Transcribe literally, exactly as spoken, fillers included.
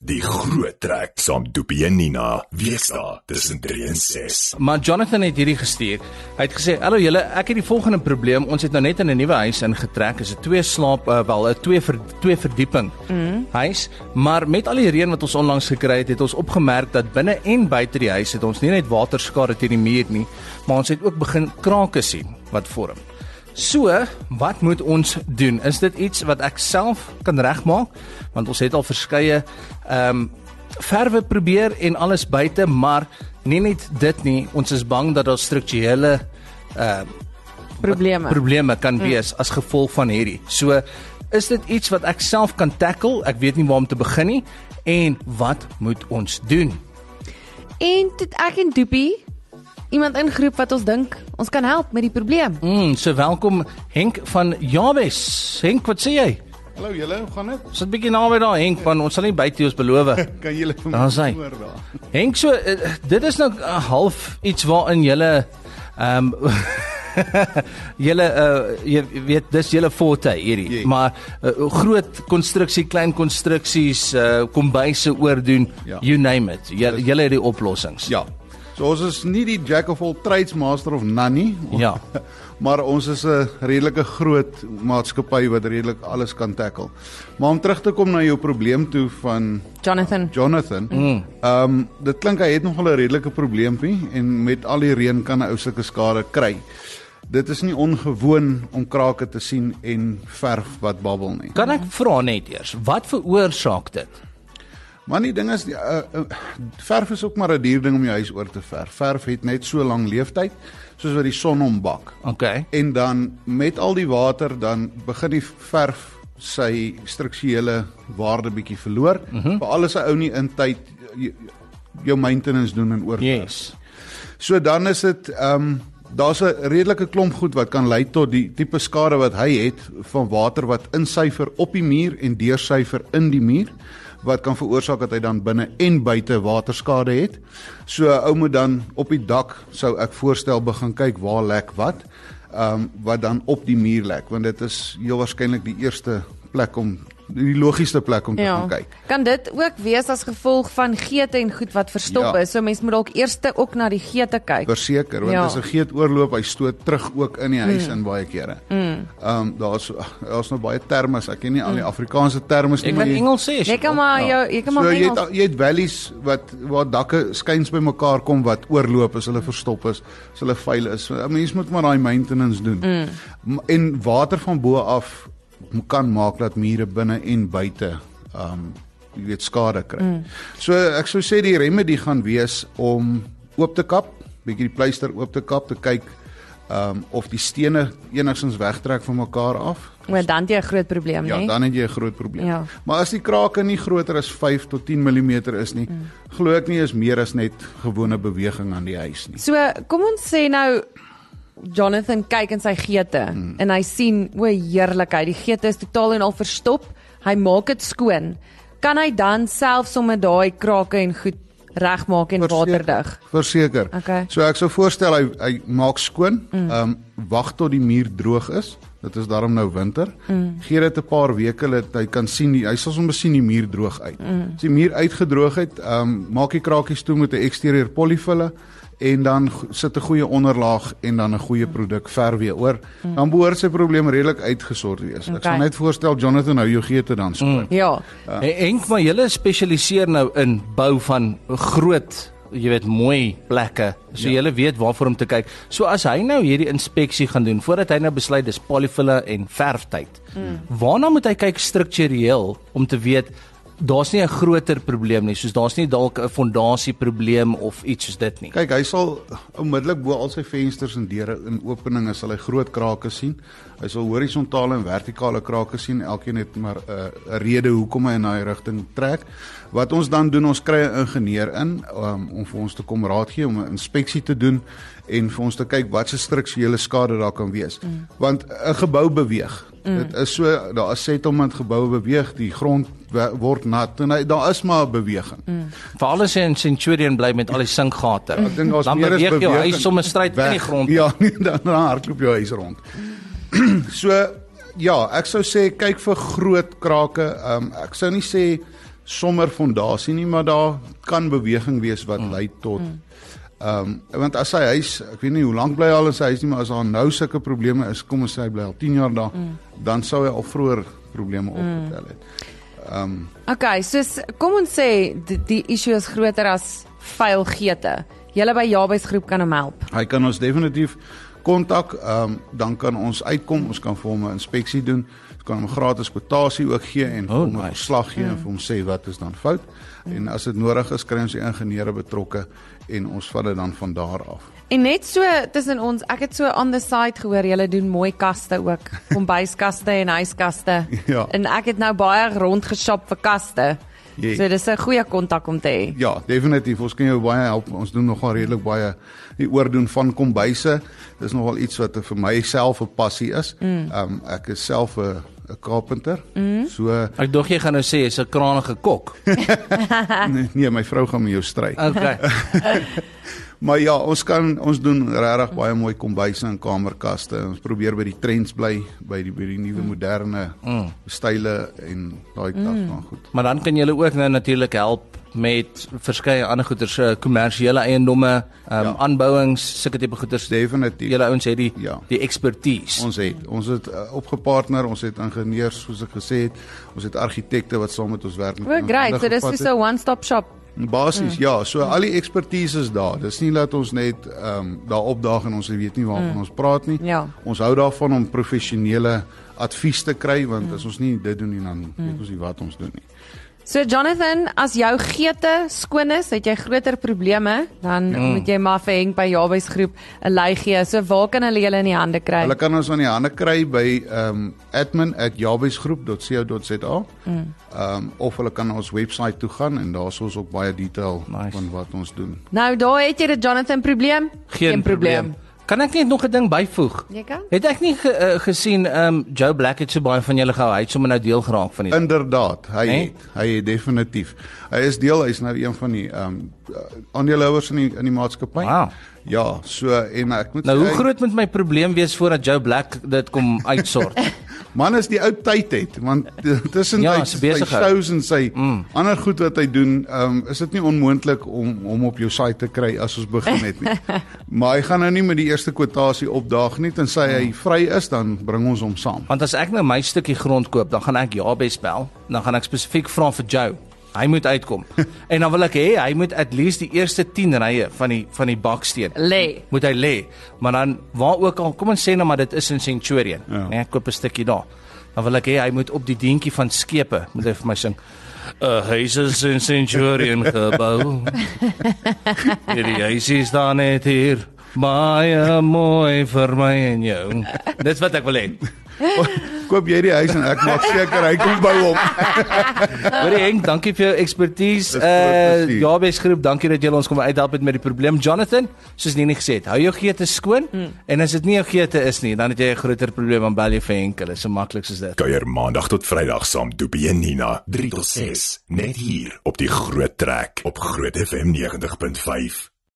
Die groot trek saam Doopie en Nina, wees daar tussen drie en ses. Maar Jonathan het hierdie gestuur. Hy het gesê, hallo julle, ek het die volgende probleem. Ons het nou net in 'n nuwe huis ingetrek. Is 'n twee slaap, uh, wel 'n twee, ver, twee verdieping mm. huis. Maar met al die reën wat ons onlangs gekry het, het ons opgemerk dat binne en buite die huis het ons nie net waterskade teen die muur nie, maar ons het ook begin krake sien wat vorm. So, wat moet ons doen? Is dit iets wat ek self kan regmaak? Want ons het al verskeie ehm um, verwe probeer en alles buite, maar nie net dit nie. Ons is bang dat daar strukturele uh, probleme probleme kan wees mm. as gevolg van hierdie. So, is dit iets wat ek self kan tackle? Ek weet nie waar om te begin nie. En wat moet ons doen? En dit ek en Doopie iemand ingeroep wat ons dink ons kan help met die probleem. Mm, so welkom Henk van Jabes. Henk, wat sê jy? Hallo julle, hoe gaan dit? Sit 'n bietjie naby daar Henk, want ons sal nie buite ons beloof. Kan julle vir my hoor daar? Henk, so uh, dit is nou uh, half iets waarin julle ehm um, julle uh, jy weet dis julle forte hierdie, yeah. maar uh, groot konstruksie, klein konstruksies, uh, kombuise oordoen, ja. You name it. Julle julle het die oplossings. Ja. So ons is nie die jack of all trades, master of none nie. Ja. Maar ons is 'n redelike groot maatskappy wat redelik alles kan tackle. Maar om terug te kom na jou probleem toe van Jonathan. Jonathan. Ehm mm. um, dit klink hy het nogal 'n redelike probleempie en met al die reën kan 'n ou sulke skade kry. Dit is nie ongewoon om krake te sien en verf wat babbel nie. Kan ek vra net eers, wat veroorsaak dit? Maar die ding is, die, uh, uh, verf is ook maar 'n duur ding om jou huis oor te verf. Verf het net so lang leeftyd, soos wat die son hom bak. Okay. En dan, met al die water, dan begin die verf sy strukturele waarde bietjie verloor. Mm-hmm. Maar alles 'n ou nie in tyd jou maintenance doen en oorverf. Yes. So dan is dit, um, daar's 'n redelike klomp goed wat kan lei tot die tipe skade wat hy het, van water wat insyfer op die muur en deursyfer in die muur, wat kan veroorsaak dat hy dan binne en buite waterskade het. So ou moet dan op die dak, sou ek voorstel, begin kyk waar lek wat, um, wat dan op die muur lek, want dit is heel waarskynlik die eerste plek om, die logiesste plek om te ja. gaan kyk. Kan dit ook wees as gevolg van geete en goed wat verstop ja. is, so mens moet dalk eers ook na die geete kyk. Verseker, want ja. as 'n geet oorloop, hy stoot terug ook in die huis mm. in baie kere. Mm. Um, daar's daar's nog baie termes, ek ken nie al die Afrikaanse termes nie. Ek kan Engels sê. Jy kan maar jou jy kan maar so, Engels. Jy het, jy het valleys wat waar dakke skuins by mekaar kom wat oorloop as hulle verstop is, as hulle vuil is. 'n Mens moet maar daai maintenance doen. Mm. En water van bo af kan maak dat mure binne en buite um jy weet skade kry. Mm. So ek sou sê die remedie gaan wees om oop te kap, bietjie die pleister oop te kap, te kyk um of die stene enigstens wegtrek van mekaar af. Maar dan het jy 'n groot probleem, ja, nie? Ja, dan het jy 'n groot probleem. Ja. Maar as die krake nie groter as vyf tot tien millimeter is nie, mm. glo ek nie is meer as net gewone beweging aan die huis nie. So kom ons sê nou Jonathan kyk in sy geete hmm. en hy sien, o heerlikheid, die geete is totaal en al verstop, hy maak dit skoon. Kan hy dan self sommer daai krake en goed regmaak en Verseker, waterdig? Verseker. Okay. So ek sou voorstel hy hy maak skoon, mm. um wag tot die muur droog is. Dit is daarom nou winter. Mm. Gee dit 'n paar weke dat hy kan sien die, hy sal sommer sien die muur droog uit. Mm. As die muur uitgedroog het, um maak die krakies toe met 'n exterieur polyfille en dan sit 'n goeie onderlaag en dan 'n goeie produk verf weer oor. Mm. Dan behoort sy probleem redelik uitgesort wees. Okay. Ek sal net voorstel Jonathan hou jou geete dan skoon. Mm. Ja. Uh, Henk, maar julle spesialiseer nou in bou van groot, jy weet, mooi plekke. So ja. Julle weet waarvoor om te kyk. So as hy nou hierdie inspeksie gaan doen, voordat hy nou besluit dis polyfille en verftyd. Mm. Waarna moet hy kyk struktureel om te weet daar's nie 'n groter probleem nie, soos daar's nie dalk 'n fondasieprobleem of iets soos dit nie. Kyk, hy sal onmiddellik bo al sy vensters en deure in openinge sal hy groot krake sien. Hy sal horisontale en vertikale krake sien. Elkeen het maar 'n uh, rede hoekom hy in daai rigting trek. Wat ons dan doen, ons kry 'n ingenieur in um, om vir ons te kom raad gee, om 'n inspeksie te doen en vir ons te kyk wat se strukturele skade daar kan wees. Mm. Want 'n gebou beweeg. Mm. Dit is so, daar is settlement geboue beweeg, die grond word nat en hy, daar is maar beweging. Mm. Veral as jy in Centurion bly met al die sinkgate. Ek dink daar's dan meer as beweeg jou beweging. huis sommer stryd in die grond. Ja, nee, dan, dan hardloop jou huis rond. So ja, ek sou sê kyk vir groot krake. Um, ek sou nie sê sommer fondasie nie, maar daar kan beweging wees wat mm. lei tot mm. Um, want as sy huis, ek weet nie hoe lank bly hy al in sy huis nie, maar as daar nou sulke probleme is, kom ons sê hy bly al tien jaar daar, mm. dan sou hy al vroeër probleme mm. opgetel het. Um, okay, soos kom ons sê die, die issue is groter as vuil geete. Julle by Jabes groep kan hom help. Hy kan ons definitief kontak, um, dan kan ons uitkom, ons kan vir hom 'n inspeksie doen, ons kan hom gratis kwotasie ook gee en vir oh, hom 'n nice. verslag gee mm. en vir hom sê wat is dan fout. Mm. En as dit nodig is, kry ons die ingenieure betrokke en ons vat dit dan van daar af. En net so tussen ons, ek het so on the side gehoor, julle doen mooi kaste ook, kombuiskaste en huiskaste. Ja. En ek het nou baie rondgeshop vir kaste. Yes. So dis 'n goeie kontak om te hê. Ja, definitief. Ons kan jou baie help. Ons doen nogal redelik baie die oordoen van kombuise. Dis nogal iets wat vir myself 'n passie is. Mm. Um, ek is self 'n 'n carpenter. Mm. So Ek dog jy gaan nou sê jy's 'n kranige kok. nee, nee, my vrou gaan met jou stry. Okay. Maar ja, ons kan ons doen regtig baie mooi kombuise en kamerkaste. Ons probeer by die trends bly, by die by die nuwe moderne mm. style en daai kant mm. van goed. Maar dan kan julle ook nou natuurlik help met verskeie ander goeders, kommersiële eiendomme, um, ja. aanbouings, sulke tipe goeders. Definitief. Julle ouens het die ja. die expertise. Ons het ons het uh, opgepartner, ons het ingenieurs soos ek gesê het, ons het argitekte wat saam met ons werk. Well, great, so dis so 'n one-stop shop. Basies, mm. ja, so al die expertise is daar. Dis nie dat ons net um, daar opdaag en ons weet nie waarvan mm. ons praat nie. Ja. Ons hou daarvan om professionele advies te kry, want mm. as ons nie dit doen nie, dan mm. weet ons nie wat ons doen nie. So Jonathan, as jou geete skoon is, het jy groter probleme, dan mm. moet jy maar vir Henk by Jabes groep 'n lei gee. So waar kan hulle julle in die hande kry? Hulle kan ons in die hande kry by um, admin at jabesgroep dot co dot za mm. um, of hulle kan na ons webwerf toe gaan en daar is ons ook baie detail nice. van wat ons doen. Nou daar het jy dit Jonathan probleem? Geen, Geen probleem. probleem. Kan ek net nog 'n ding byvoeg? Jy kan? Het ek nie ge, uh, gesien um, Joe Black het so baie van julle gehou. Hy het sommer nou deel geraak van die Inderdaad, hy nee? het, hy het definitief. Hy is deel, hy is nou een van die um, aandeelhouers in die in die maatskappy. Wow. Ja, so en ek moet Nou sê, hoe groot moet my probleem wees voordat Joe Black dit kom uitsort? Man is die ou tyd het, want tussen ja, sy shows en sy mm. ander goed wat hy doen, um, is dit nie onmoontlik om hom op jou site te kry as ons begin het nie. Maar hy gaan nou nie met die eerste kwotasie opdaag nie, tensy hy vry is, dan bring ons hom saam. Want as ek nou my stukkie grond koop, dan gaan ek Jabes bel, dan gaan ek spesifiek vra vir Joe. Hy moet uitkom. En dan wil ek hê hy moet at least die eerste tien rye van die van die baksteen lê. Moet hy lê. Maar dan waar ook al, kom ons sê nou maar dit is in Centurion. Ja. Nee, ek koop 'n stukkie daar. Dan wil ek hê hy moet op die deentjie van skepe, moet hy vir my sing. 'n Huis is in Centurion gebou. Hierdie huis is daar net hier. Baie mooi vir my en jou. Dis wat ek wil hê. Koop jy die huis en ek maak seker hy kom bou hom. Hoorie Henk, dankie vir jou expertise. Uh, Jabes groep, dankie dat julle ons kom uithelp met die probleem. Jonathan, soos Nini gesê het, hou jou geete skoon mm. en as dit nie jou geete is nie, dan het jy 'n groter probleem dan bel jy vir Henk. Hulle is so maklik soos dit. Kuier maandag tot Vrydag saam Doopie en Nina, drie tot ses, net hier op die Groot Trek op Groot F M ninety punt five.